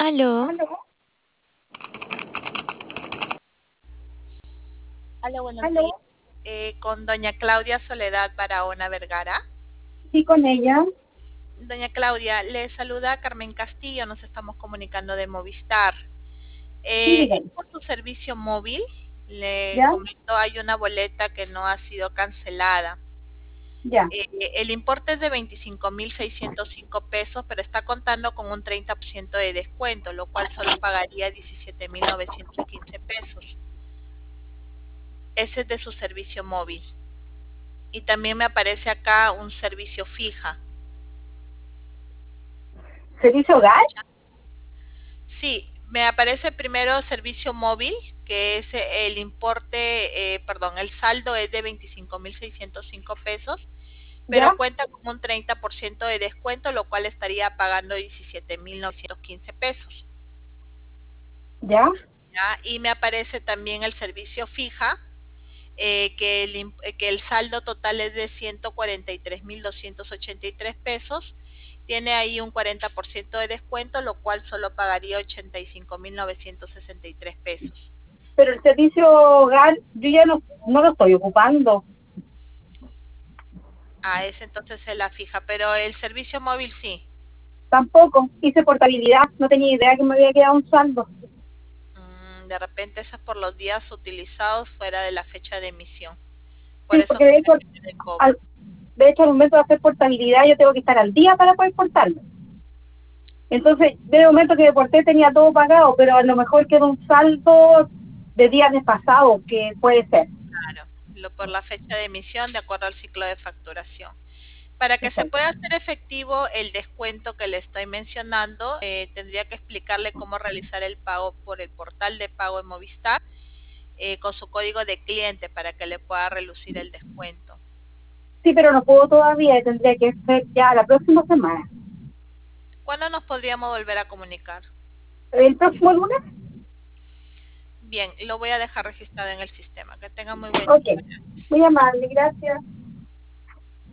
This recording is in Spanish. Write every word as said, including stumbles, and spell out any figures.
Aló, Aló, Hola, buenos aló, días. Eh, con doña Claudia Soledad Barahona Vergara. sí, con ella. Doña Claudia, le saluda Carmen Castillo, nos estamos comunicando de Movistar. Sí, Eh, es dígame. por su servicio móvil, le ¿Ya? comento, hay una boleta que no ha sido cancelada. Ya. Eh, el importe es de veinticinco mil seiscientos cinco pesos, pero está contando con un treinta por ciento de descuento, lo cual solo pagaría diecisiete mil novecientos quince pesos. Ese es de su servicio móvil. Y también me aparece acá un servicio fija. ¿Servicio ¿Me hogar? escucha? Sí, me aparece primero servicio móvil, que es el importe, eh, perdón, el saldo es de veinticinco mil seiscientos cinco pesos, ¿Ya? pero cuenta con un treinta por ciento de descuento, lo cual estaría pagando diecisiete mil novecientos quince pesos. ¿Ya? ¿Ya? Y me aparece también el servicio fija, eh, que, el, que el saldo total es de ciento cuarenta y tres mil doscientos ochenta y tres pesos. Tiene ahí un cuarenta por ciento de descuento, lo cual solo pagaría ochenta y cinco mil novecientos sesenta y tres pesos. Pero el servicio hogar, yo ya no, no lo estoy ocupando. Ah, ese entonces es la fija, pero el servicio móvil sí. Tampoco. Hice portabilidad. No tenía idea que me había quedado un saldo. Mm, de repente eso es por los días utilizados fuera de la fecha de emisión. Por Sí, eso porque de hecho, genera el cobro. al, de hecho, al momento de hacer portabilidad, yo tengo que estar al día para poder portarlo. Entonces, de momento que deporté tenía todo pagado, pero a lo mejor quedó un saldo de días desfasados, que puede ser. Claro, lo, por la fecha de emisión de acuerdo al ciclo de facturación. Para que se Exacto. pueda hacer efectivo el descuento que le estoy mencionando, eh, tendría que explicarle cómo realizar el pago por el portal de pago en Movistar, eh, con su código de cliente para que le pueda relucir el descuento. Sí, pero no puedo todavía, tendría que ser ya la próxima semana. ¿Cuándo nos podríamos volver a comunicar? ¿El próximo lunes? Bien, lo voy a dejar registrado en el sistema. Que tenga muy buen Ok, día. Gracias. muy amable, gracias.